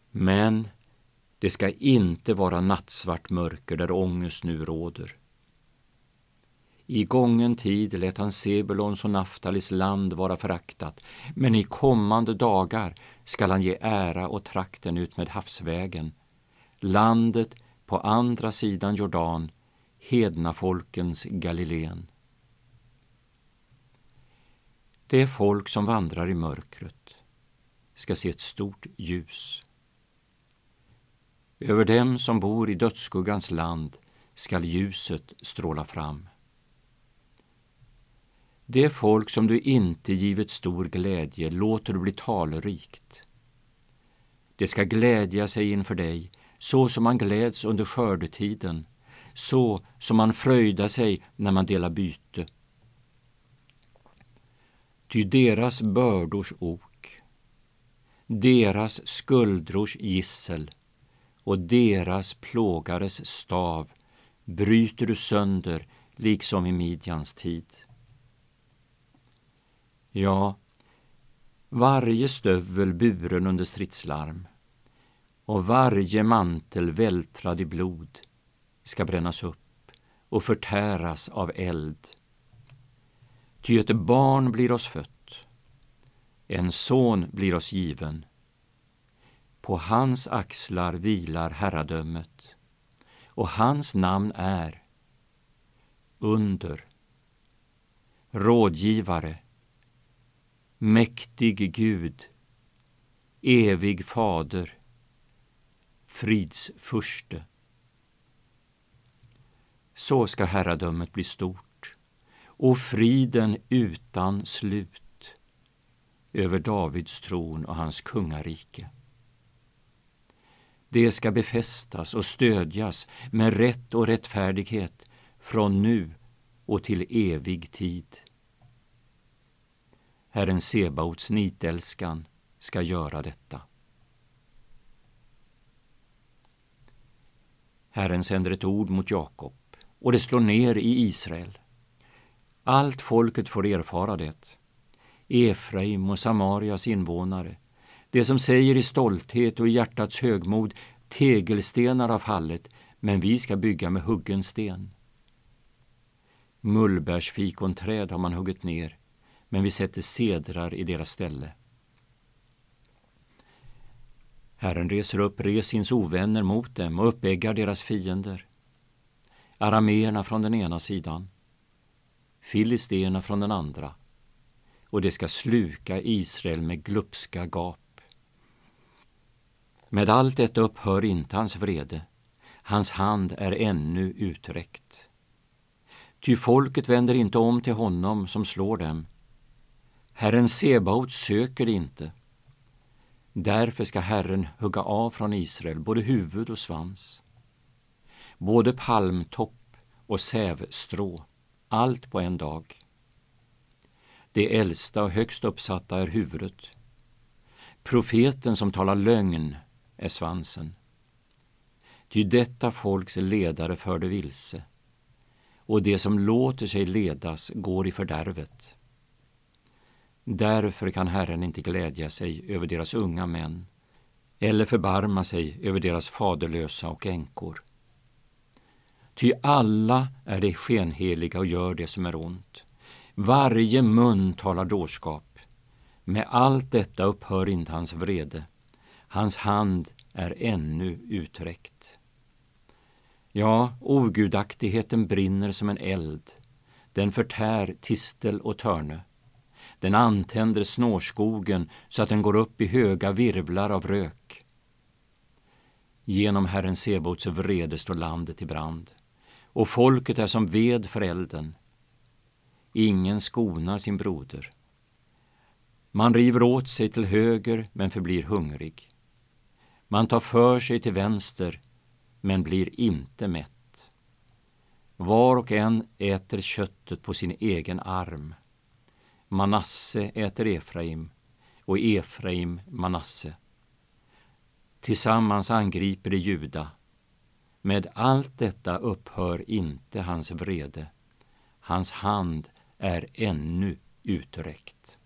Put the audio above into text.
Men det ska inte vara nattsvart mörker där ångest nu råder. I gången tid lät han Sebulons och Naftalis land vara föraktat, men i kommande dagar skall han ge ära åt trakten ut med havsvägen, landet på andra sidan Jordan, hednafolkens Galileen. Det folk som vandrar i mörkret ska se ett stort ljus. Över dem som bor i dödsskuggans land skall ljuset stråla fram. Det folk som du inte givit stor glädje låter du bli talrikt. Det ska glädja sig inför dig, så som man gläds under skördetiden, så som man fröjdar sig när man delar byte. Ty deras bördors ok, deras skuldrors gissel och deras plågares stav bryter du sönder liksom i Midjans tid. Ja, varje stövel buren under stridslarm och varje mantel vältrad i blod ska brännas upp och förtäras av eld. Ty ett barn blir oss fött, en son blir oss given. På hans axlar vilar herradömet, och hans namn är Under, Rådgivare, Mäktig Gud, Evig Fader, Fridsfurste. Så ska herradömet bli stort och friden utan slut över Davids tron och hans kungarike. Det ska befästas och stödjas med rätt och rättfärdighet från nu och till evig tid. Herren Sebaots nitälskan ska göra detta. Herren sänder ett ord mot Jakob, och det slår ner i Israel. Allt folket får erfara det. Efraim och Samarias invånare, det som säger i stolthet och i hjärtats högmod, tegelstenar har fallit, men vi ska bygga med huggen sten. Mullbärsfikonträd har man huggit ner, men vi sätter cedrar i deras ställe. Herren reser upp Resins ovänner mot dem och uppeggar deras fiender. Arameerna från den ena sidan, filisterna från den andra, och det ska sluka Israel med glupska gap. Med allt detta upphör inte hans vrede, hans hand är ännu uträckt. Ty folket vänder inte om till honom som slår dem. Herren Sebaot söker det inte. Därför ska Herren hugga av från Israel både huvud och svans, både palmtopp och sävstrå, allt på en dag. Det äldsta och högst uppsatta är huvudet. Profeten som talar lögn är svansen. Ty detta folks ledare förde vilse, och det som låter sig ledas går i fördärvet. Därför kan Herren inte glädja sig över deras unga män eller förbarma sig över deras faderlösa och änkor. Ty alla är det skenheliga och gör det som är ont. Varje mun talar dårskap. Med allt detta upphör inte hans vrede. Hans hand är ännu uträckt. Ja, ogudaktigheten brinner som en eld. Den förtär tistel och törne. Den antänder snårskogen så att den går upp i höga virvlar av rök. Genom Herren Sebaots vrede står landet i brand, och folket är som ved för elden. Ingen skonar sin broder. Man river åt sig till höger men förblir hungrig. Man tar för sig till vänster men blir inte mätt. Var och en äter köttet på sin egen arm. Manasse äter Efraim och Efraim Manasse. Tillsammans angriper de Juda. Med allt detta upphör inte hans vrede. Hans hand är ännu uträckt.